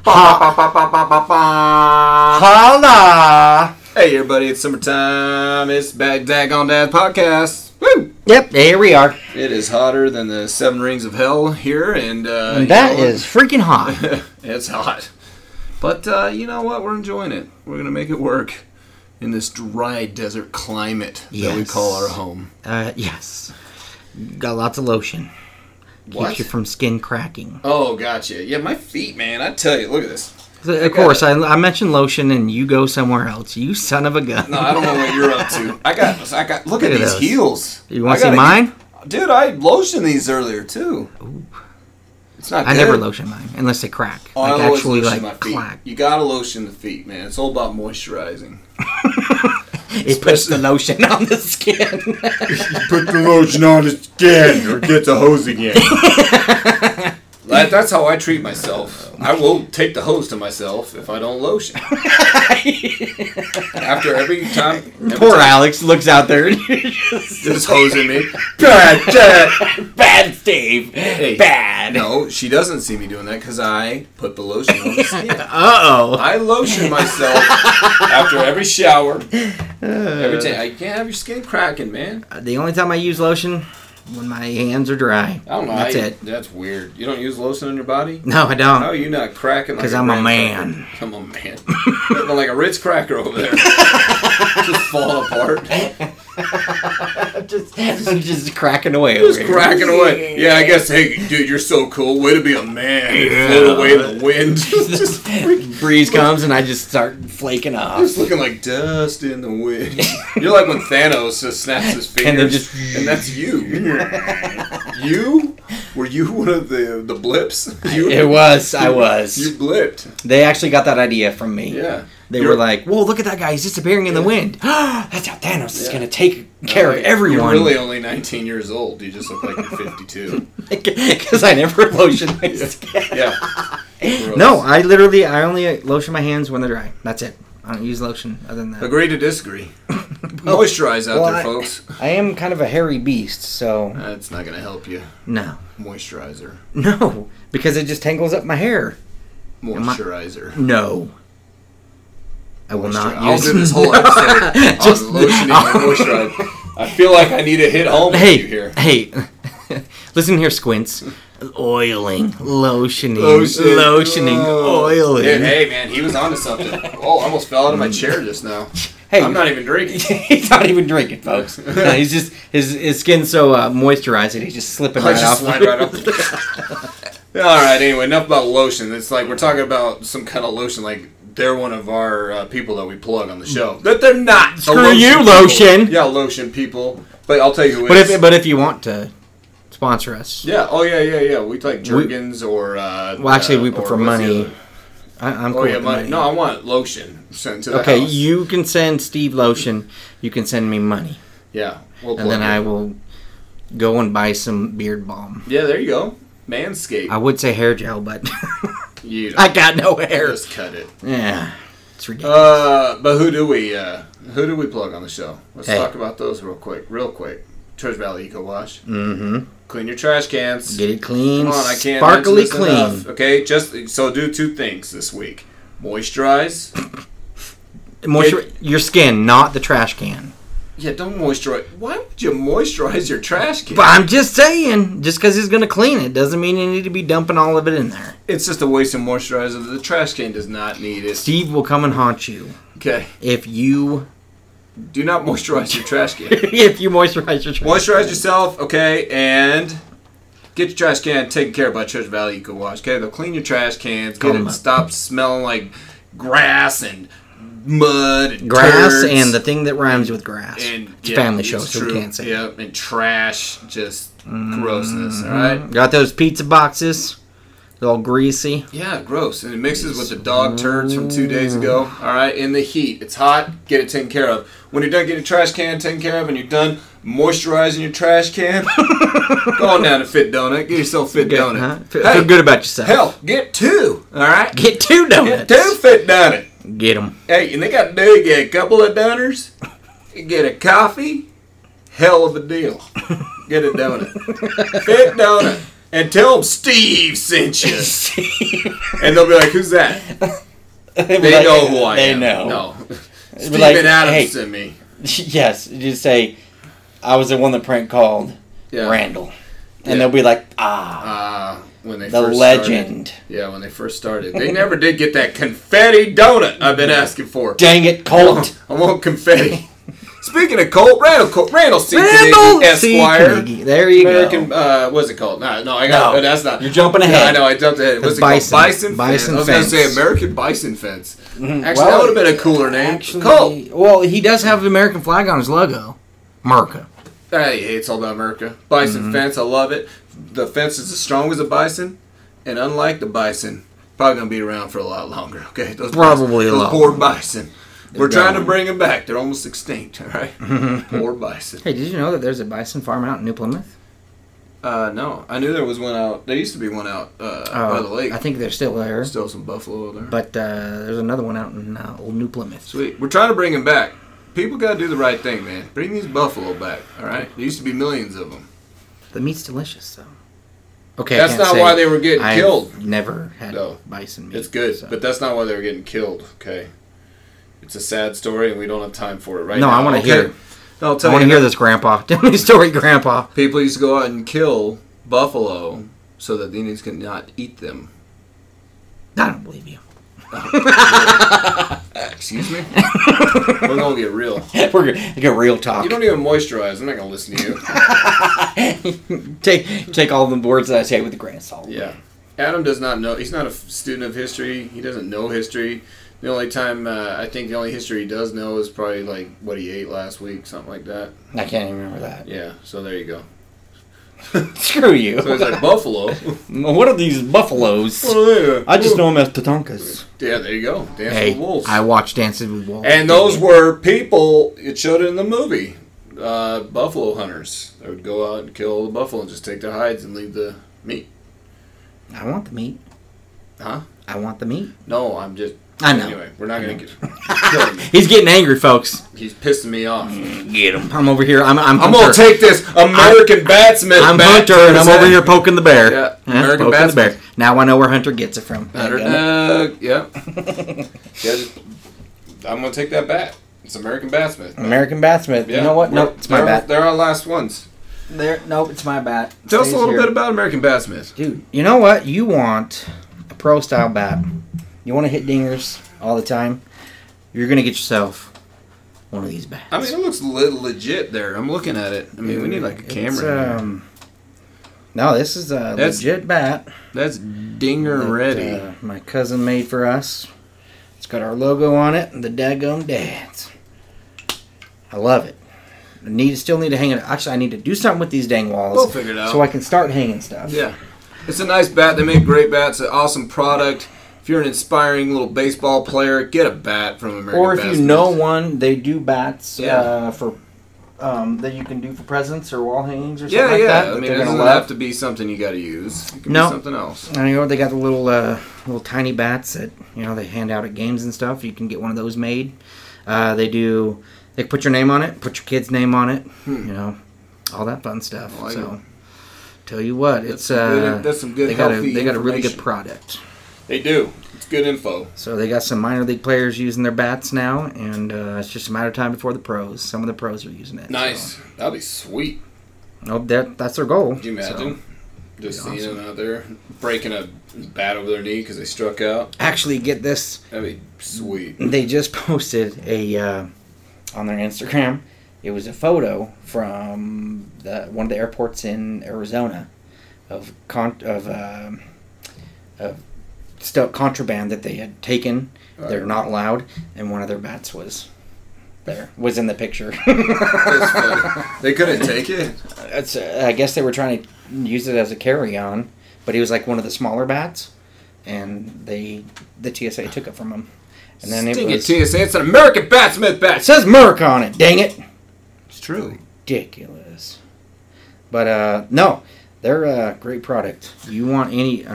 Holla! Hey everybody, it's summertime. It's Bad Daggone Dad Podcast. Woo! Yep, here we are. It is hotter than the 7 rings of hell here, and that is freaking hot. It's hot. But you know what? We're enjoying it. We're gonna make it work in this dry desert climate that we call our home. Yes. Got lots of lotion. What? Keeps you from skin cracking. Oh, gotcha. Yeah, my feet, man. I tell you, look at this. Of course, I mentioned lotion, and you go somewhere else. You son of a gun. No, I don't know what you're up to. I got. Look at these those heels. You want to see mine? Dude, I lotioned these earlier too. Ooh. It's not. I good. never lotion mine unless they crack. Oh, like I always actually, lotion like my feet. clack. You gotta lotion the feet, man. It's all about moisturizing. It puts the lotion on the skin. Put the lotion on the skin, or get the hose again. That's how I treat myself. I will take the hose to myself if I don't lotion. After every time. Poor Alex looks out there and just hosing me. Bad Steve. Hey, bad. No, she doesn't see me doing that because I put the lotion on the skin. Uh-oh. I lotion myself after every shower. Every time. I can't have your skin cracking, man. The only time I use lotion, when my hands are dry. I don't know. That's it. That's weird. You don't use lotion on your body? No, I don't. How are you not cracking? Because I'm a man. I'm a man. Looking like a Ritz cracker over there. Just falling apart. just cracking away. Just cracking away. Yeah, I guess, hey, dude, you're so cool. Way to be a man. Yeah. Float away in the wind. Just breeze comes and I just start flaking off. Just looking like dust in the wind. You're like when Thanos just snaps his fingers. And that's you. You? Were you one of the blips? I was. You blipped. They actually got that idea from me. Yeah. They were like, whoa, look at that guy. He's disappearing in the wind. That's how Thanos is going to take care of everyone. You're really only 19 years old. You just look like you're 52. Because I never lotion my skin. Yeah. No, I only lotion my hands when they're dry. That's it. I don't use lotion other than that. Agree to disagree. Moisturize out there, folks. I am kind of a hairy beast, so... That's not going to help you. No. Moisturizer. No, because it just tangles up my hair. Moisturizer. No. I will not I'll use... do this whole episode just on lotioning and moisturizer. I feel like I need to hit home with you here. Hey, listen here, Squints. Oiling, lotioning, oiling. Dude, hey, man, he was onto something. Oh, I almost fell out of my chair just now. Hey, I'm not even drinking. He's not even drinking, folks. No, he's just his skin's so moisturized that he's just slipping right off. All right. Anyway, enough about lotion. It's like we're talking about some kind of lotion, like they're one of our people that we plug on the show. That they're not. Screw you, lotion. Yeah, lotion people. But I'll tell you who. But if you want to sponsor us. Yeah. Oh yeah. We like Jergens or. Well, actually, we prefer money. I'm cool with money. No, I want lotion sent to the house. Okay, you can send Steve lotion. You can send me money. Yeah, we'll and then I will go and buy some beard balm. Yeah, there you go. Manscaped. I would say hair gel, but I got no hair. Just cut it. Yeah, it's ridiculous. But who do we plug on the show? Let's talk about those real quick. Treasure Valley Eco Wash. Mm-hmm. Clean your trash cans. Get it clean. Come on, I can't sparkly clean. Enough, okay, just so do 2 things this week. Moisturize. Your skin, not the trash can. Yeah, don't moisturize. Why would you moisturize your trash can? But I'm just saying, just because he's going to clean it doesn't mean you need to be dumping all of it in there. It's just a waste of moisturizer. The trash can does not need it. Steve will come and haunt you. Okay. If you... Do not moisturize your trash can. If you moisturize your trash Moisturize yourself, okay, and get your trash can taken care of by Treasure Valley Eco Wash, okay? They'll clean your trash cans, get it stop smelling like grass and mud and turds. And the thing that rhymes with grass. And, it's a family show, so we can't say it. Yeah, and trash, just grossness, all right? Got those pizza boxes. They're all greasy. Yeah, gross. And it mixes with the dog turds from 2 days ago. All right, in the heat. It's hot. Get it taken care of. When you're done getting your trash can taken care of and you're done moisturizing your trash can, go on down to Fit Donut. Get yourself Fit Donut. Huh? Feel good about yourself. Hell, get 2. All right? Get 2 donuts. Get 2 Fit Donut. Get them. Hey, and they got to do, you get a couple of donors, you get a coffee, hell of a deal. Get a donut. Fit Donut. And tell them Steve sent you. And they'll be like, "Who's that?" They know who I am. They know. No. Steven like, Adams hey. sent me. Yes, you just say, I was the one that prank called Randall. And they'll be like, when they the first legend. Started. When they first started. They never did get that confetti donut I've been asking for. Dang it, Colt. I want confetti. Speaking of Colt, Randall C. Randall Carnegie, C. Esquire. Carnegie. There you American, go. what's it called? No, I got that's not. You're jumping ahead. Yeah, I know, I jumped ahead. What's it called? Bison Bison Fence. I was going to say American Bison Fence. Actually, that would have been a cooler name. Colt. Well, he does have the American flag on his logo. America. He hates all about America. Bison Fence, I love it. The fence is as strong as a bison, and unlike the bison, probably going to be around for a lot longer. Okay, those Probably bison, a lot. Those poor bison. We're trying to bring them back. They're almost extinct, all right? Poor bison. Hey, did you know that there's a bison farm out in New Plymouth? No. I knew there was one out. There used to be one out by the lake. I think they're still there. Still some buffalo there. But there's another one out in Old New Plymouth. Sweet. We're trying to bring them back. People got to do the right thing, man. Bring these buffalo back, all right? There used to be millions of them. The meat's delicious, though. Okay, that's not why they were getting killed. I've never had bison meat. It's good, so. but that's not why they were getting killed, okay? It's a sad story, and we don't have time for it right now. No, I want to hear. I'll tell I want to hear this, Grandpa. Tell me the story, Grandpa. People used to go out and kill buffalo so that the Indians could not eat them. I don't believe you. Excuse me? We're going to get real. We're going to get real talk. You don't even moisturize. I'm not going to listen to you. Take all the words that I say with a grain of salt. Yeah. Adam does not know. He's not a student of history. He doesn't know history. The only time, I think the only history he does know is probably like what he ate last week, something like that. I can't even remember that. Yeah, so there you go. Screw you. So he's like, buffalo? What are these buffaloes? What are they? I just know them as Tatankas. Yeah, there you go. Dancing with Wolves. I watched Dancing with Wolves. And those were people, it showed it in the movie, buffalo hunters. They would go out and kill the buffalo and just take their hides and leave the meat. I want the meat. Huh? I want the meat. No, I'm just... I know. Anyway, we're not going to kill him. He's getting angry, folks. He's pissing me off. Get him. I'm over here. I'm going to take this American batsmith. I'm Hunter, and I'm over here poking the bear. Yeah, American batsmith. The bear. Now I know where Hunter gets it from. Yeah. Yeah, I'm going to take that bat. It's American batsmith. American batsmith. Yeah. You know what? Nope, it's my bat. They're our last ones. Nope, it's my bat. Tell us a little bit about American batsmith. Dude, you know what? You want a pro-style bat. You want to hit dingers all the time, you're going to get yourself one of these bats. I mean, it looks legit there. I'm looking at it. I mean, we need like a camera. No, this is a legit bat. That's dinger ready. My cousin made for us. It's got our logo on it and the daggum dads. I love it. Still need to hang it. Actually, I need to do something with these dang walls. We'll figure it out. So I can start hanging stuff. Yeah. It's a nice bat. They make great bats. An awesome product. If you're an inspiring little baseball player, get a bat from American Or if Batsmith. you know one, they do bats for that you can do for presents or wall hangings or something like that. I mean, it doesn't have to be something you got to use. It can be something else. And you know, they got the little tiny bats that they hand out at games and stuff. You can get one of those made. They can put your name on it, put your kid's name on it. All that fun stuff. Tell you what, that's some good. They got a really good product. They do. It's good info. So they got some minor league players using their bats now, and it's just a matter of time before the pros. Some of the pros are using it. Nice. So. That'd be sweet. Oh, that's their goal. Can you imagine? Just seeing them out there breaking a bat over their knee because they struck out. Actually, get this. That'd be sweet. They just posted on their Instagram. It was a photo from one of the airports in Arizona of contraband that they had taken. Right. They're not allowed, and one of their bats was in the picture. That's funny. They couldn't take it? I guess they were trying to use it as a carry-on, but he was like one of the smaller bats, and the TSA took it from him. And then TSA, it's an American Batsmith bat. It says Merc on it, dang it. It's true. Ridiculous. But, no, they're a great product. You want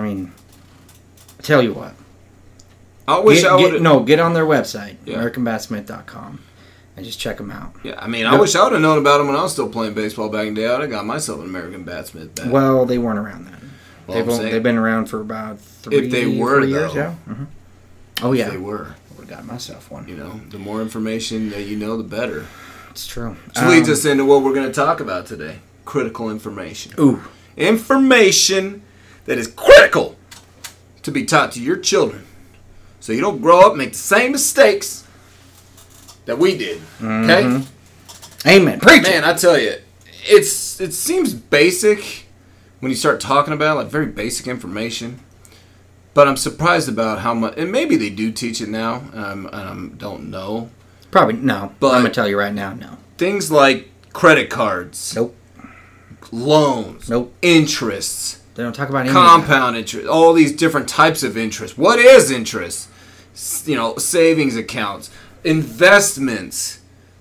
I tell you what. I wish I would get on their website, AmericanBatsmith.com, and just check them out. Yeah, I wish I would have known about them when I was still playing baseball back in the day. I would have got myself an American Batsmith bat. Well, they weren't around then. Well, They've been around for about 3 if they were, 4 years, though, yeah. Mm-hmm. Oh, yeah. If they were. I would have got myself one. You know, the more information that you know, the better. It's true. Which leads us into what we're going to talk about today. Critical information. Ooh. Information that is critical to be taught to your children so you don't grow up and make the same mistakes that we did. Okay? Mm-hmm. Amen. Preach Man, I tell you, it seems basic when you start talking about like very basic information. But I'm surprised about how much, and maybe they do teach it now, and I don't know. Probably, no. But I'm going to tell you right now, no. Things like credit cards. Nope. Loans. Nope. Interests. They don't talk about any compound interest. All these different types of interest. What is interest? You know, savings accounts. Investments.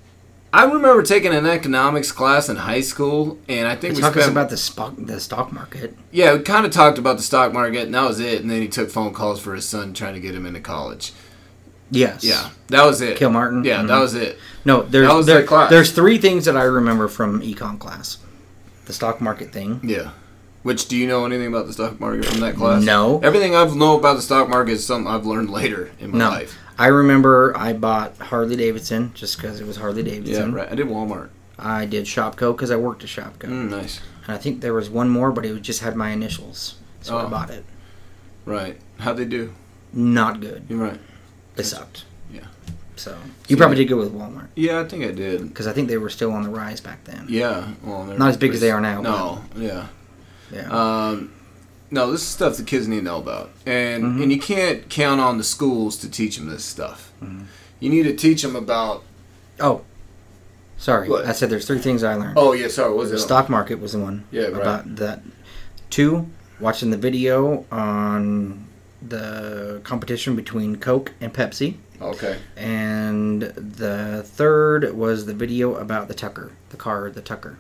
I remember taking an economics class in high school, and I think we spent about the stock market. Yeah, we kind of talked about the stock market, and that was it. And then he took phone calls for his son trying to get him into college. Yes. Yeah, that was it. Kilmartin. Yeah, that was it. No, there's 3 things that I remember from econ class. The stock market thing. Yeah. Which, do you know anything about the stock market from that class? No. Everything I know about the stock market is something I've learned later in my life. I remember I bought Harley Davidson just because it was Harley Davidson. Yeah, right. I did Walmart. I did Shopko because I worked at Shopko. Nice. And I think there was one more, but it just had my initials. So I bought it. Right. How'd they do? Not good. You're right. They sucked. Yeah. So you probably did good with Walmart. Yeah, I think I did. Because I think they were still on the rise back then. Yeah. Well, not as big as they are now. No. Yeah. Yeah. No, this is stuff the kids need to know about. And you can't count on the schools to teach them this stuff. Mm-hmm. You need to teach them about... Oh. Sorry. What? I said there's 3 things I learned. Oh, yeah, sorry. What was it? The stock market was the one. Yeah, right. About that. 2, watching the video on the competition between Coke and Pepsi. Okay. And the 3rd was the video about the Tucker. The Tucker.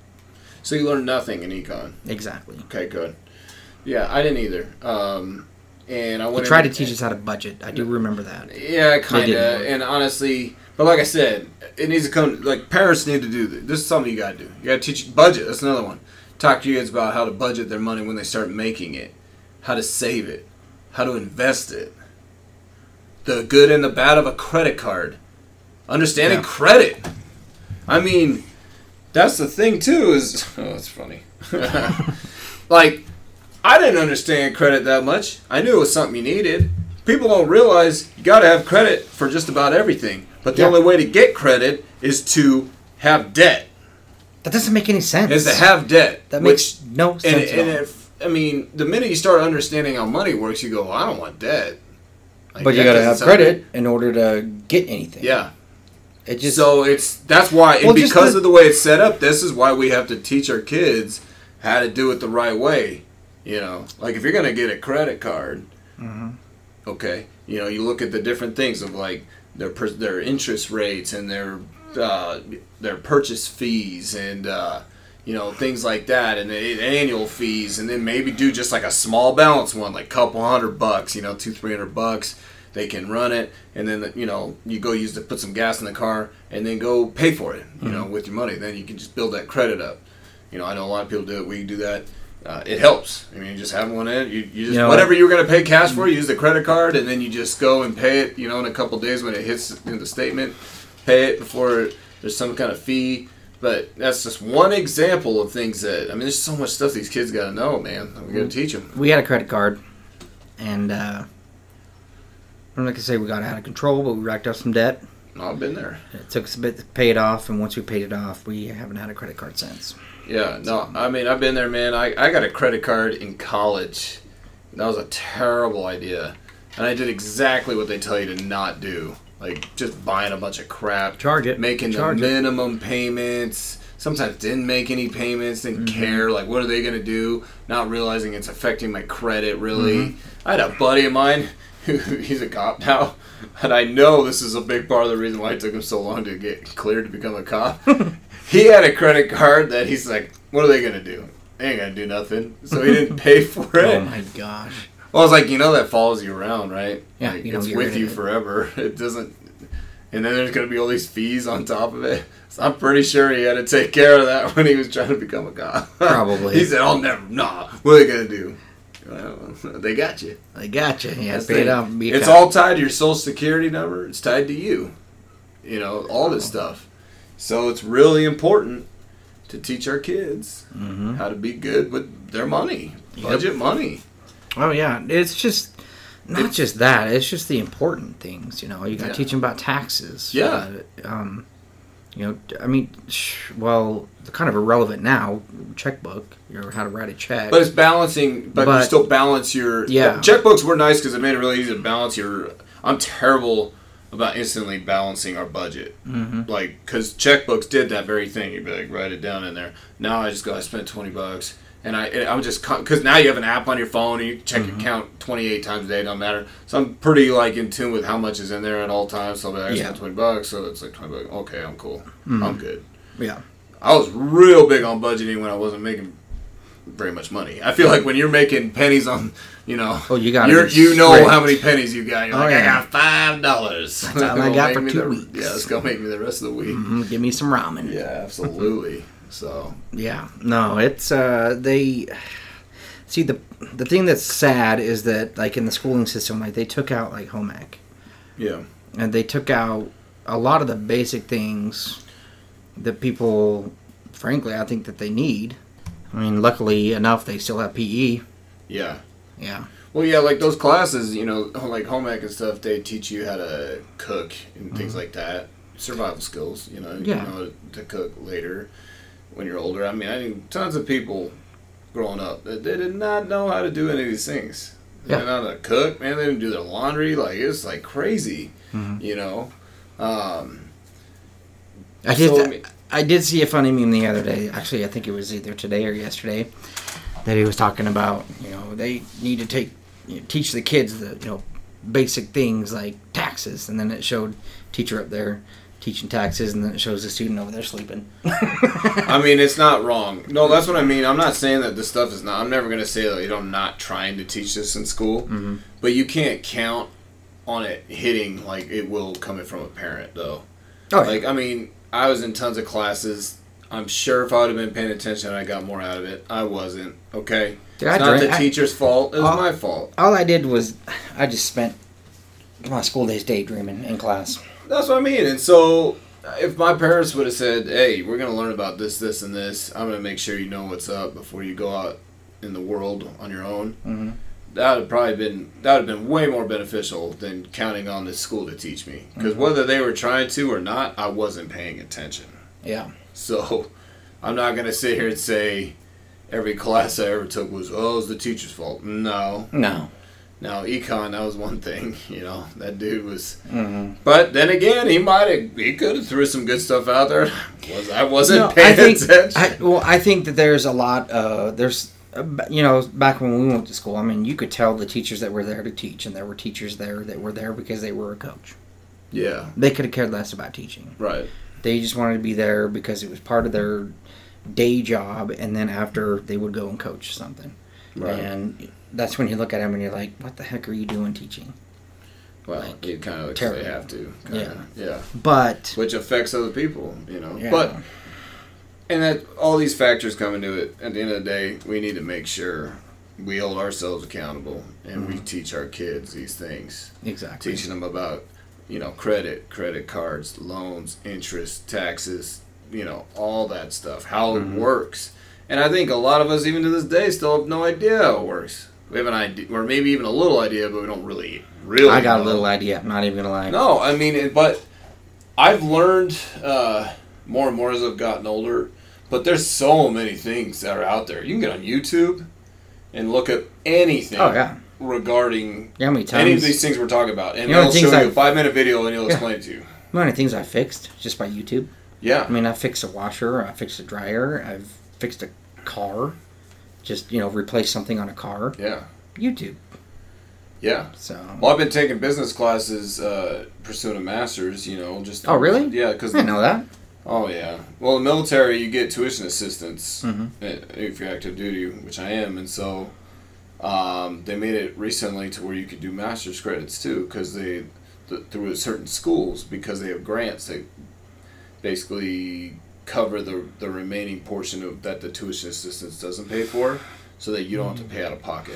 So you learned nothing in econ? Exactly. Okay, good. Yeah, I didn't either. And I went. They tried to teach us how to budget. I do remember that. Yeah, kind of. And honestly, but like I said, it needs to come. Like parents need to do this. This is something you got to do. You got to teach budget. That's another one. Talk to your kids about how to budget their money when they start making it, how to save it, how to invest it, the good and the bad of a credit card, understanding credit. I mean, that's the thing too. Is that's funny. Like. I didn't understand credit that much. I knew it was something you needed. People don't realize you got to have credit for just about everything. But the only way to get credit is to have debt. That doesn't make any sense. Is to have debt. That makes no sense at all. I mean, the minute you start understanding how money works, you go, well, I don't want debt. Like, but you got to have credit in order to get anything. Yeah. It just that's why, and because of the way it's set up, this is why we have to teach our kids how to do it the right way. You know, like if you're going to get a credit card, okay, you know, you look at the different things of like their interest rates and their purchase fees and, you know, things like that and the annual fees, and then maybe do just like a small balance one, like a couple $100, you know, $200-300. They can run it, and then, you know, you go use to put some gas in the car and then go pay for it, you know, with your money. Then you can just build that credit up. You know, I know a lot of people do it. We do that. It helps. I mean, you just have one in. You just whatever you're going to pay cash for, you use the credit card, and then you just go and pay it. You know, in a couple of days when it hits in the statement, pay it before there's some kind of fee. But that's just one example of things that, I mean, there's so much stuff these kids got to know, man. We got to teach them. We had a credit card, and I'm not going to say we got out of control, but we racked up some debt. I've been there. It took us a bit to pay it off, and once we paid it off, we haven't had a credit card since. Yeah, no, I mean, I've been there, man. I got a credit card in college. That was a terrible idea. And I did exactly what they tell you to not do. Like, just buying a bunch of crap. Charge it. Making the minimum payments. Sometimes didn't make any payments, didn't care. Like, what are they going to do? Not realizing it's affecting my credit, really. I had a buddy of mine, he's a cop now. And I know this is a big part of the reason why it took him so long to get cleared to become a cop. He had a credit card that he's like, what are they going to do? They ain't going to do nothing. So he didn't pay for it. Oh, my gosh. Well, I was like, you know that follows you around, right? Yeah, like, you don't it's get with rid of you it. forever. It doesn't... And then there's going to be all these fees on top of it. So I'm pretty sure he had to take care of that when he was trying to become a cop. Probably. He said, I'll never... Nah. What are they going to do? Well, they got you. They got you. Yeah, it's all tied to your social security number. It's tied to you. You know, all this stuff. So it's really important to teach our kids how to be good with their money, budget money. Oh yeah, it's just not just that. It's just the important things. You know, you got to teach them about taxes. Yeah. You know, I mean, well, they're kind of irrelevant now. Checkbook, or how to write a check. But it's balancing. But you still balance your. Yeah. Checkbooks were nice because it made it really easy to balance your. I'm terrible about instantly balancing our budget. Like, because checkbooks did that very thing. You'd be like, write it down in there. Now I just go, I spent $20. And I'm just, because now you have an app on your phone and you check your account 28 times a day, don't matter. So I'm pretty like in tune with how much is in there at all times. So I spent $20, so it's like $20. Okay, I'm cool. I'm good. Yeah. I was real big on budgeting when I wasn't making very much money. I feel like when you're making pennies on, you know, you know how many pennies you got. You're like, I got $5. That's all I got for 2 weeks. Yeah, it's going to make me the rest of the week. Give me some ramen. Yeah, absolutely. So yeah, no, it's they see the thing that's sad is that like in the schooling system, like they took out like home ec, and they took out a lot of the basic things that people, frankly, I think that they need. I mean, luckily enough, they still have PE. Yeah. Well, yeah, like those classes, you know, like home ec and stuff, they teach you how to cook and things like that, survival skills. You know, you know to cook later. When you're older, I mean, I knew tons of people growing up that they did not know how to do any of these things. They didn't know how to cook, man. They didn't do their laundry. Like, it's like crazy, you know. I did see a funny meme the other day. Actually, I think it was either today or yesterday that he was talking about. You know, they need to teach the kids the basic things like taxes, and then it showed teacher up there teaching taxes, and then it shows the student over there sleeping. I mean, it's not wrong. No, that's what I mean. I'm not saying that this stuff is not. I'm never going to say that I'm not trying to teach this in school, but you can't count on it hitting like it will coming from a parent, though. Oh, yeah. Like, I mean, I was in tons of classes. I'm sure if I would have been paying attention, I got more out of it. I wasn't. Okay, it's not the teacher's fault. It was my fault. All I did was I just spent my school days daydreaming in class. That's what I mean. And so if my parents would have said, hey, we're going to learn about this, this, and this, I'm going to make sure you know what's up before you go out in the world on your own, that would have been way more beneficial than counting on this school to teach me. Because whether they were trying to or not, I wasn't paying attention. Yeah. So I'm not going to sit here and say every class I ever took was, it's the teacher's fault. No. Now, econ, that was one thing, you know, that dude was, but then again, he could have threw some good stuff out there. I wasn't paying attention. I think that there's a lot, back when we went to school, I mean, you could tell the teachers that were there to teach, and there were teachers there that were there because they were a coach. Yeah. They could have cared less about teaching. Right. They just wanted to be there because it was part of their day job, and then after they would go and coach something. Right. And that's when you look at them and you're like, what the heck are you doing teaching? Well, like, you kind of they have to. Yeah. But which affects other people, you know. Yeah. But and that all these factors come into it. At the end of the day, we need to make sure we hold ourselves accountable and we teach our kids these things. Exactly. Teaching them about, credit cards, loans, interest, taxes, all that stuff, how it works. And I think a lot of us, even to this day, still have no idea how it works. We have an idea, or maybe even a little idea, but we don't really I got a little idea. I'm not even going to lie. No, I mean, but I've learned more and more as I've gotten older. But there's so many things that are out there. You can get on YouTube and look at anything regarding any of these things we're talking about. And they'll show you a 5-minute video and he'll explain it to you. How many things I fixed just by YouTube? Yeah. I mean, I fixed a washer. I fixed a dryer. I've fixed a car. Just, replace something on a car. Yeah. YouTube. Yeah. So. Well, I've been taking business classes, pursuing a master's, just. Oh, really? Yeah. Cause I didn't know that. Oh, yeah. Well, in the military, you get tuition assistance if you're active duty, which I am. And so they made it recently to where you could do master's credits, too, because through certain schools, because they have grants, they basically cover the remaining portion of that the tuition assistance doesn't pay for, so that you don't have to pay out of pocket.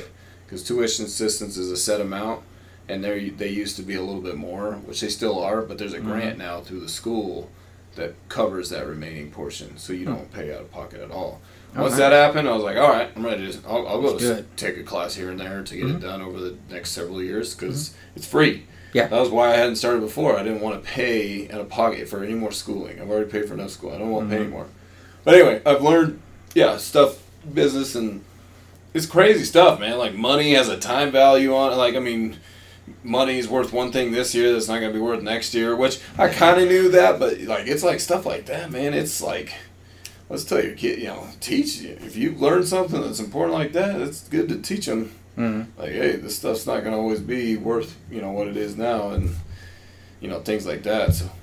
because tuition assistance is a set amount, and they used to be a little bit more, which they still are, but there's a grant now through the school that covers that remaining portion, so you don't pay out of pocket at all. Once that happened, I was like, all right, I'm ready to. I'll go to take a class here and there to get it done over the next several years because it's free. Yeah. That was why I hadn't started before. I didn't want to pay out of pocket for any more schooling. I've already paid for enough school. I don't want to pay anymore. But anyway, I've learned, stuff, business, and it's crazy stuff, man. Like, money has a time value on it. Like, I mean, money is worth one thing this year that's not going to be worth next year, which I kind of knew that, but, like, it's like stuff like that, man. It's like, let's tell your kid, teach. If you learn something that's important like that, it's good to teach them. Like, hey, this stuff's not going to always be worth, what it is now, and, things like that. So,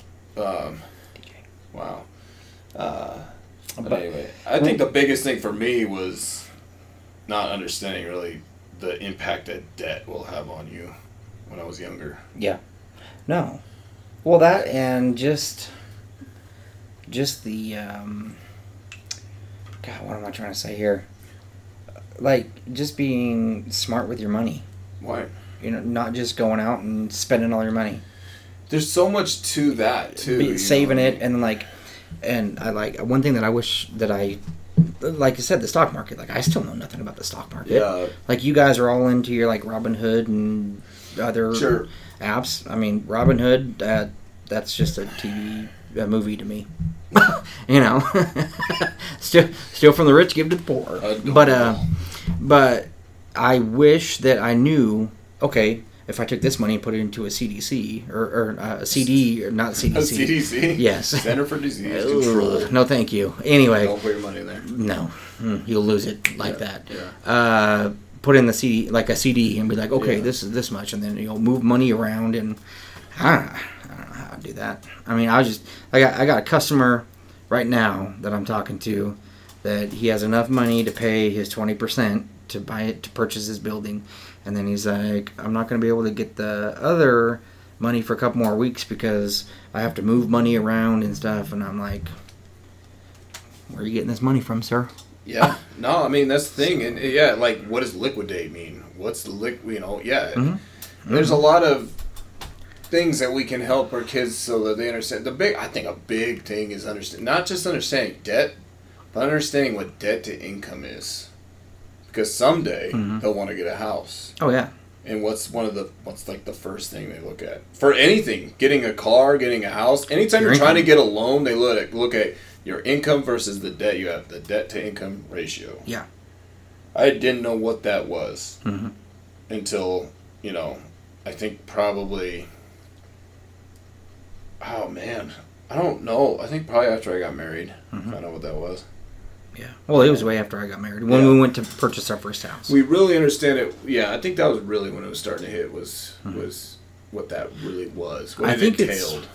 wow. But anyway, I think the biggest thing for me was not understanding really the impact that debt will have on you when I was younger. Yeah. No. Well, that and just the, God, what am I trying to say here? Like, just being smart with your money. Why? Not just going out and spending all your money. There's so much to that, too. Saving it, and I like, one thing that I wish that like I said, the stock market, like, I still know nothing about the stock market. Yeah. Like, you guys are all into your, like, Robinhood and other apps. I mean, Robinhood, that's just a movie to me. Steal from the rich, give to the poor. But I wish that I knew, okay, if I took this money and put it into a CDC or a CD, or not CDC. A CDC? Yes. Center for Disease Control. No, thank you. Anyway. Don't put your money in there. No. You'll lose it like that. Yeah. Put in the CD, like a CD, and be like, okay, this is this much, and then move money around, and I don't know how to do that. I mean, I got a customer right now that I'm talking to that he has enough money to pay his 20% to purchase his building, and then he's like, I'm not going to be able to get the other money for a couple more weeks because I have to move money around and stuff. And I'm like, where are you getting this money from, sir? Yeah. No, I mean, that's the thing. And like, what does liquidate mean? What's the There's a lot of things that we can help our kids so that they understand. I think a big thing is not just understanding debt, but understanding what debt to income is. Because someday they'll want to get a house. Oh yeah. And what's like the first thing they look at for anything? Getting a car, getting a house. Anytime you're trying to get a loan, they look at your income versus the debt you have, the debt to income ratio. Yeah. I didn't know what that was until I think probably. Oh man, I don't know. I think probably after I got married, I don't know what that was. Yeah. Well, it was way after I got married. When we went to purchase our first house. We really understand it. Yeah, I think that was really when it was starting to hit was what that really was. What it entailed.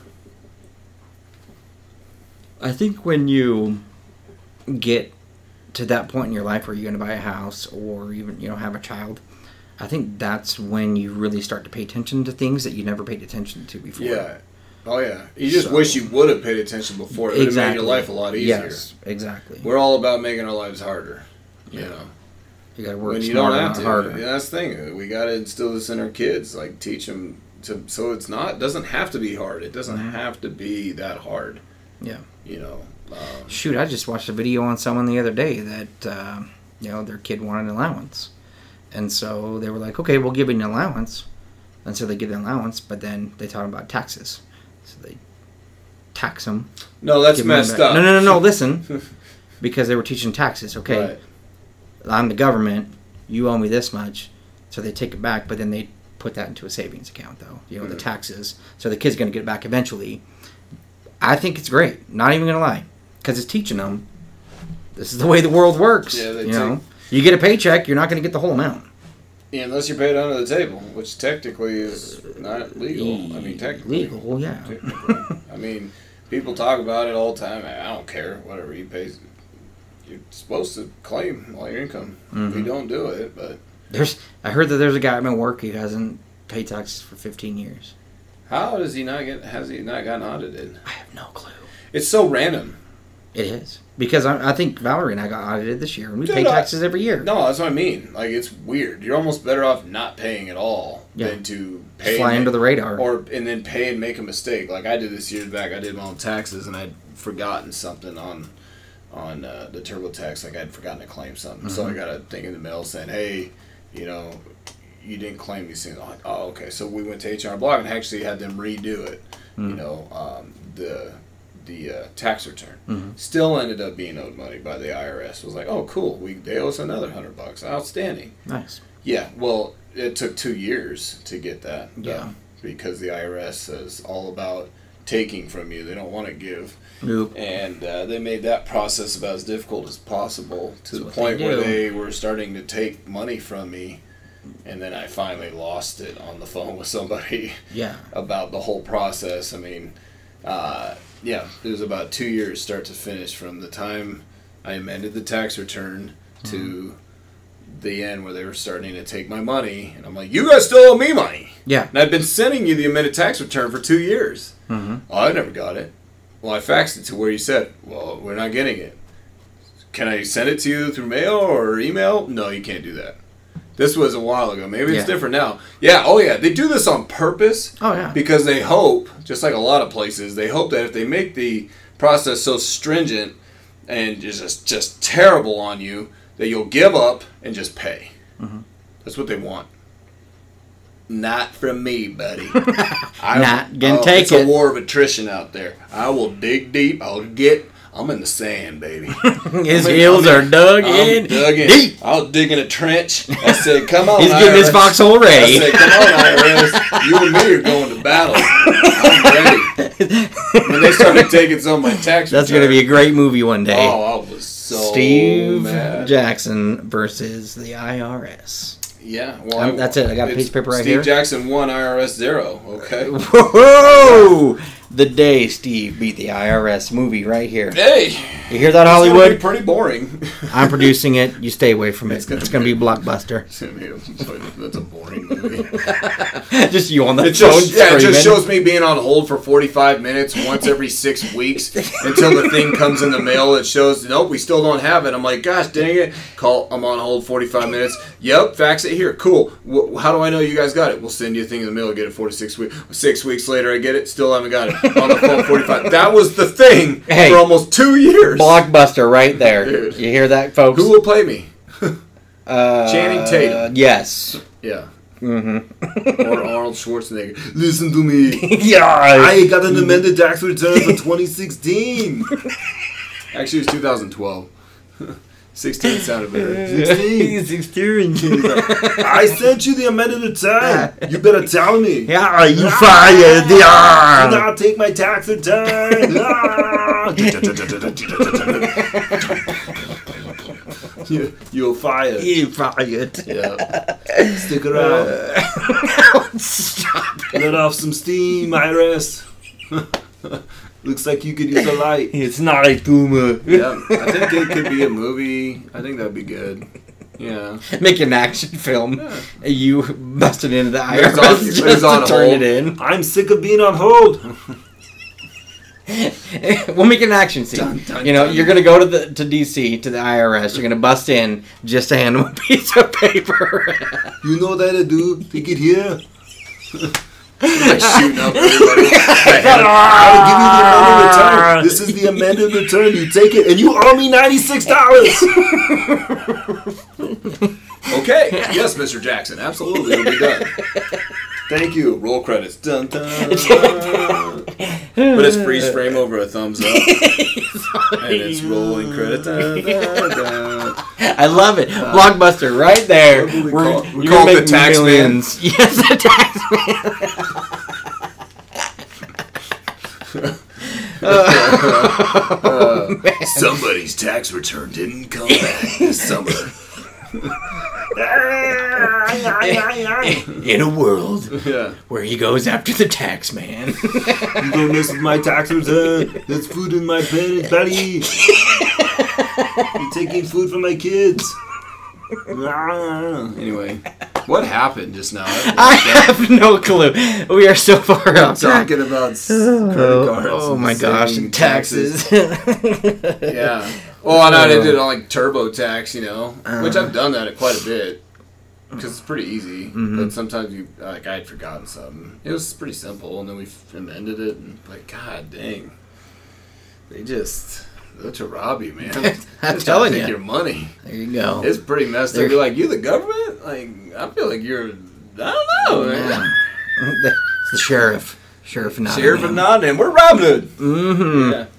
I think when you get to that point in your life where you're going to buy a house or even have a child, I think that's when you really start to pay attention to things that you never paid attention to before. Yeah. Oh, yeah. You just wish you would have paid attention before. It would have made your life a lot easier. Yes, exactly. We're all about making our lives harder. You got to work smarter, not harder. Yeah, that's the thing. We got to instill this in our kids. Like, teach them so it doesn't have to be hard. It doesn't have to be that hard. Yeah. Shoot, I just watched a video on someone the other day that, their kid wanted an allowance. And so they were like, okay, we'll give you an allowance. And so they give an allowance, but then they taught them about taxes. So they tax them. No, that's messed up. No, listen. Because they were teaching taxes. Okay, right. I'm the government. You owe me this much. So they take it back, but then they put that into a savings account, though. The taxes. So the kid's going to get it back eventually. I think it's great. Not even going to lie. Because it's teaching them this is the way the world works. Yeah, you get a paycheck, you're not going to get the whole amount. Yeah, unless you're paid under the table, which technically is not legal. I mean, technically. Legal, yeah. I mean, people talk about it all the time. I don't care. Whatever you pay, you're supposed to claim all your income. We don't do it, but... I heard that there's a guy at my work who hasn't paid taxes for 15 years. How has he not gotten audited? I have no clue. It's so random. It is. Because I think Valerie and I got audited this year, and we Dude, pay taxes every year. No, that's what I mean. Like, it's weird. You're almost better off not paying at all than to pay. Fly under the radar. And then pay and make a mistake. Like I did this years back. I did my own taxes, and I'd forgotten something on the TurboTax. Like, I'd forgotten to claim something. So I got a thing in the mail saying, hey, you know, you didn't claim these things. I'm like, oh, okay. So we went to H&R Block and actually had them redo it. You know, the tax return. Still ended up being owed money by the IRS. It was like, oh, cool. They owe us another $100. Outstanding. Nice. Yeah. Well, it took 2 years to get that. Yeah. Because the IRS is all about taking from you. They don't want to give. Nope. And they made that process about as difficult as possible to the point where they were starting to take money from me. And then I finally lost it on the phone with somebody about the whole process. I mean, it was about 2 years start to finish from the time I amended the tax return to the end where they were starting to take my money. And I'm like, you guys still owe me money. Yeah. And I've been sending you the amended tax return for 2 years. Oh, I never got it. Well, I faxed it to where you said, well, we're not getting it. Can I send it to you through mail or email? No, you can't do that. This was a while ago. Maybe it's different now. Yeah, oh yeah. They do this on purpose. Oh yeah. Because they hope, just like a lot of places, they hope that if they make the process so stringent and just terrible on you, that you'll give up and just pay. That's what they want. Not from me, buddy. Not gonna take it. It's a war of attrition out there. I will dig deep. I'm in the sand, baby. His heels are dug in deep. I was digging a trench. I said, come on, He's getting his foxhole ready. I said, come on, IRS. You and me are going to battle. I'm ready. When they started taking some of my tax That's going to be a great movie one day. Oh, I was so Steve mad. Jackson versus the IRS. Yeah. Well, that's it. I got a piece of paper right here. Steve Jackson 1, IRS 0. Okay. Whoa! The day Steve beat the IRS movie right here. Hey! You hear that, Hollywood? It's pretty boring. I'm producing it. You stay away from it. It's going to be a blockbuster. That's a boring movie. Just you on the phone it just shows me being on hold for 45 minutes once every 6 weeks until the thing comes in the mail that shows, nope, we still don't have it. I'm like, gosh, dang it. I'm on hold 45 minutes. Yep, fax it here. Cool. How do I know you guys got it? We'll send you a thing in the mail. Get it 46 weeks. 6 weeks later, I get it. Still haven't got it. On the phone 45. That was the thing for almost 2 years. Blockbuster right there. Dude. You hear that, folks? Who will play me? Channing Tatum. Yes. Yeah. Or Arnold Schwarzenegger. Listen to me. Yeah. I got an amended tax return for 2016. Actually, it was 2012. 16 sounded better. 16. I sent you the amended return. You better tell me. Yeah, you fired. Do not take my tax return. You're fired. You fired. Yeah. Stick around. Stop it. Let off some steam, Iris. Looks like you could use a light. It's not a tumor. Yeah, I think it could be a movie. I think that'd be good. Yeah. Make an action film. Yeah. You busted into the IRS just to turn it in. I'm sick of being on hold. We'll make an action scene. You're going to go to D.C., to the IRS. You're going to bust in just to hand them a piece of paper. You know what I do? Take it here. Like shooting up everybody. I'll give you the amended return. This is the amended return. You take it, and you owe me $96. Okay. Yes, Mr. Jackson. Absolutely. It'll be done. Thank you. Roll credits. Dun, dun, dun. But it's freeze frame over a thumbs up. And it's rolling credits. Dun, dun, dun. I love it. Blockbuster right there. We call it the tax millions. Man. Yes, the tax man. Somebody's tax return didn't come back this summer. In a world where he goes after the tax man. You don't mess with my tax return. There's food in my belly. You're taking food from my kids. Anyway, What happened just now? I have no clue. We are so far off track. Talking about credit cards. Oh my gosh, and taxes. Yeah. Well, I know they did it on like TurboTax, you know, which I've done that quite a bit because it's pretty easy. But sometimes I had forgotten something. It was pretty simple, and then we amended it, and like, God dang, they're to rob you, man. I'm telling you, your money. There you go. It's pretty messed up. You're like, you the government? Like, I feel like you're. I don't know, man. It's the sheriff. Sheriff of Nottingham. We're Robin Hood. Mm-hmm. Yeah.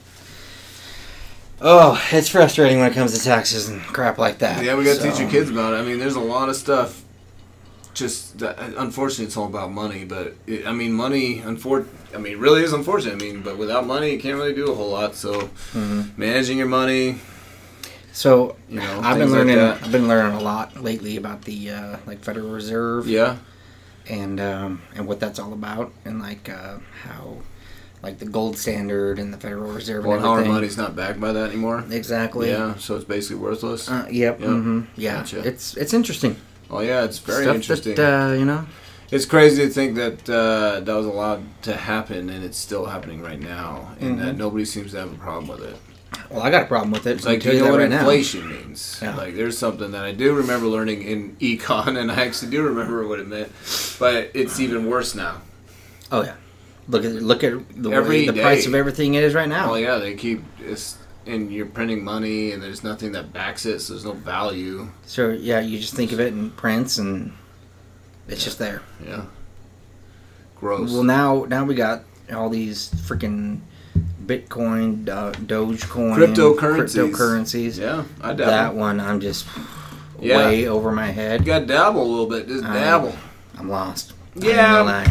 Oh, it's frustrating when it comes to taxes and crap like that. Yeah, we got to teach your kids about it. I mean, there's a lot of stuff. Unfortunately, it's all about money. But money. Really is unfortunate. But without money, you can't really do a whole lot. So, managing your money. So, I've been learning. Like I've been learning a lot lately about the Federal Reserve. Yeah. And what that's all about, and how. Like the gold standard and the Federal Reserve and everything. Well, our money's not backed by that anymore. Exactly. Yeah, so it's basically worthless. Yep. Mm-hmm. Yeah. Gotcha. It's interesting. Oh yeah, it's very interesting. That, It's crazy to think that that was allowed to happen, and it's still happening right now, and that nobody seems to have a problem with it. Well, I got a problem with it. It's like, you know what inflation means. Yeah. Like, there's something that I do remember learning in econ, and I actually do remember what it meant, but it's even worse now. Oh yeah. Look at the price of everything it is right now. Oh yeah, they keep and you're printing money, and there's nothing that backs it, so there's no value. So yeah, you just think of it in prints, and it's just there. Yeah. Gross. Well, now we got all these freaking Bitcoin, Dogecoin, cryptocurrencies. Yeah, I dabble. That one, I'm just way over my head. You got to dabble a little bit. Just dabble. I'm lost. Yeah.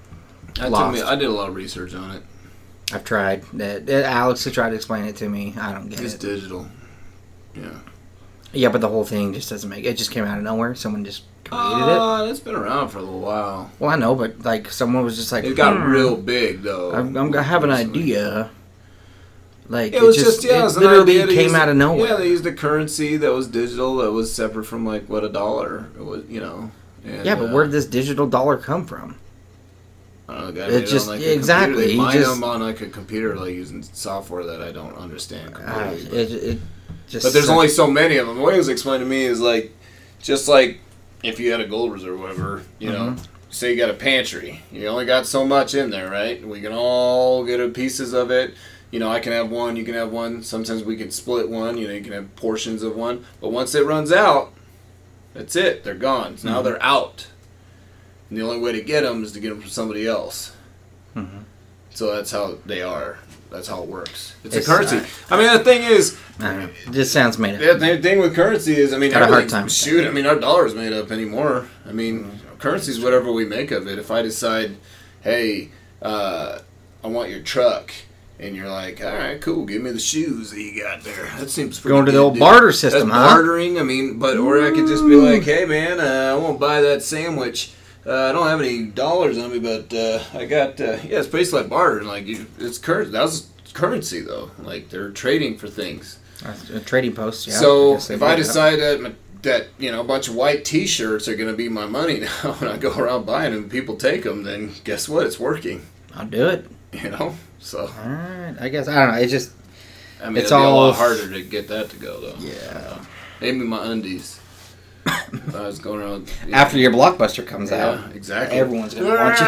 I did a lot of research on it. I've tried. Alex has tried to explain it to me. I don't get it. It's digital. Yeah. Yeah, but the whole thing just doesn't make it. It just came out of nowhere. Someone just created it. It's been around for a little while. Well, I know, but someone was just like... It got real big, though. I have an idea. Like, it literally came out of nowhere. Yeah, they used a currency that was digital that was separate from, $1. It was, And, yeah, but where did this digital dollar come from? I don't know, it just exactly. They mine them on a computer, using software that I don't understand completely. But there's only so many of them. The way it was explained to me is just like if you had a gold reserve, or whatever, say you got a pantry, you only got so much in there, right? We can all get pieces of it. I can have one, you can have one. Sometimes we can split one. You can have portions of one. But once it runs out, that's it. They're gone. So now they're out. And the only way to get them is to get them from somebody else. Mm-hmm. So that's how they are. That's how it works. It's a currency. The thing is... It just sounds made up. The thing with currency is, our dollar's made up anymore. Currency is whatever we make of it. If I decide, hey, I want your truck... And you're like, all right, cool. Give me the shoes that you got there. That seems pretty good. Going to the old barter system, That's bartering. Or I could just be like, hey, man, I won't buy that sandwich. I don't have any dollars on me, but I got. It's basically like bartering. It's currency. That was currency, though. They're trading for things. A trading post. Yeah. So if I decide that a bunch of white T-shirts are going to be my money now, and I go around buying them, and people take them, then guess what? It's working. I'll do it. So. All right. I guess I don't know. It's just. It's it'd be a lot harder to get that to go, though. Yeah. Maybe my undies. If I was going around. After your Blockbuster comes out. Yeah, exactly. Everyone's going to want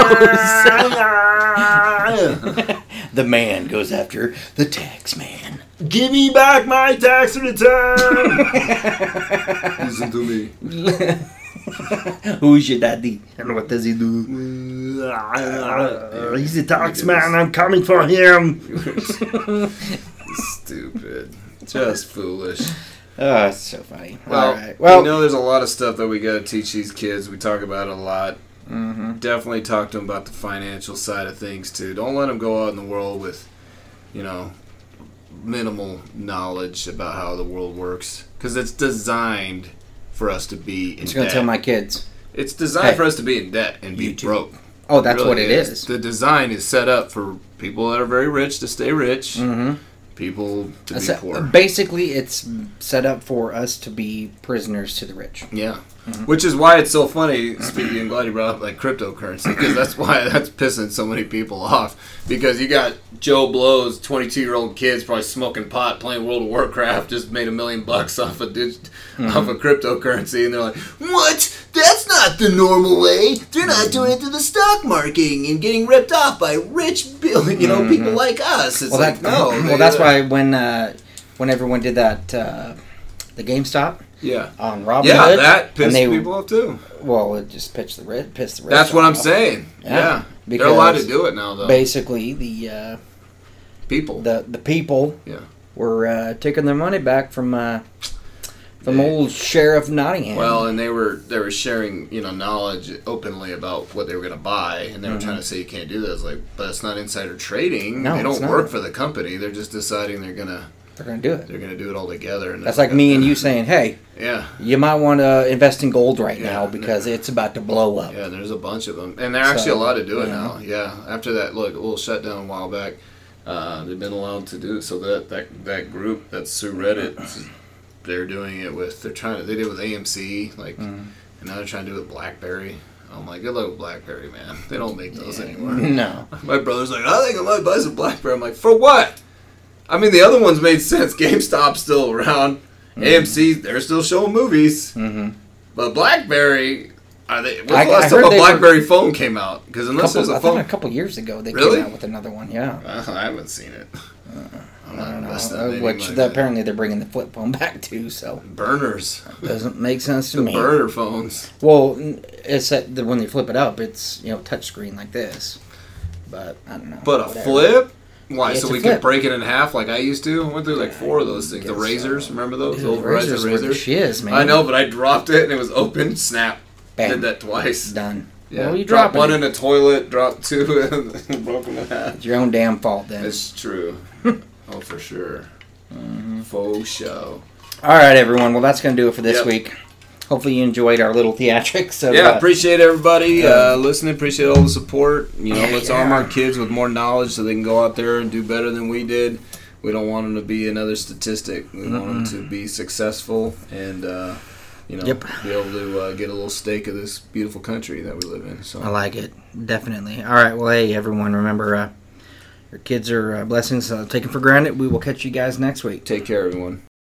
your clothes. The man goes after the tax man. Give me back my tax return! Listen to me. Who's your daddy? And what does he do? He's a tax man. I'm coming for him. Stupid. Just foolish. Oh, it's so funny. Well, all right. Well, there's a lot of stuff that we got to teach these kids. We talk about it a lot. Mm-hmm. Definitely talk to them about the financial side of things, too. Don't let them go out in the world with, minimal knowledge about how the world works. Because it's designed for us to be in debt. I'm just going to tell my kids. It's designed for us to be in debt and be broke. Oh, that's really what it is. The design is set up for people that are very rich to stay rich. Mm-hmm. people to be poor. Basically, it's set up for us to be prisoners to the rich. Yeah. Which is why it's so funny, speaking, I'm glad you brought up like cryptocurrency, because that's why that's pissing so many people off. Because you got Joe Blow's 22-year-old kids probably smoking pot, playing World of Warcraft, just made $1 million off of cryptocurrency, and they're like, what? That's not the normal way. They're not doing it to the stock market and getting ripped off by rich, people like us. It's that's why when everyone did that, the GameStop. Yeah. On Robinhood. Yeah, that pissed people off too. Well, it just pissed the rich. That's what I'm saying. Yeah. They're allowed to do it now, though. Basically, the people. The people. Were taking their money back from old Sheriff Nottingham. Well, and they were sharing knowledge openly about what they were going to buy, and they were trying to say you can't do that. It's like, but it's not insider trading. No, they don't work for the company. They're just deciding they're going to do it. They're going to do it all together. And that's like me and you saying, hey, you might want to invest in gold right now because it's about to blow up. Yeah, there's a bunch of them. And they're actually allowed to do it now. Yeah. After that, a little shutdown a while back, they've been allowed to do it. So that group, that's Sue Reddit, they're doing it with, they did it with AMC, and now they're trying to do it with BlackBerry. I'm like, good luck with BlackBerry, man. They don't make those anymore. No. My brother's like, I think I might buy some BlackBerry. I'm like, for what? I mean, the other ones made sense. GameStop's still around. AMC, they're still showing movies. But BlackBerry, when's the last time a BlackBerry phone came out? Because unless there's a phone, a couple years ago they came out with another one. Yeah, I haven't seen it. I don't know. Apparently they're bringing the flip phone back too. So burners doesn't make sense to me. Burner phones. Well, it's when they flip it up, it's touchscreen like this. But I don't know. But a flip. Why? So we could break it in half like I used to? I went through like 4 of those things. The razors, remember those? The old razors. Shiz, man. I know, but I dropped it and it was open. Snap. Bam. Did that twice. Done. Yeah. Well, you dropped one in the toilet, dropped 2, and broke them in half. It's your own damn fault then. It's true. Oh, for sure. Faux show. All right, everyone. Well, that's going to do it for this week. Hopefully you enjoyed our little theatrics. Appreciate everybody listening. Appreciate all the support. Let's arm our kids with more knowledge so they can go out there and do better than we did. We don't want them to be another statistic. We want them to be successful and be able to get a little stake of this beautiful country that we live in. So I like it. Definitely. All right. Well, hey, everyone, remember your kids are blessings taken for granted. We will catch you guys next week. Take care, everyone.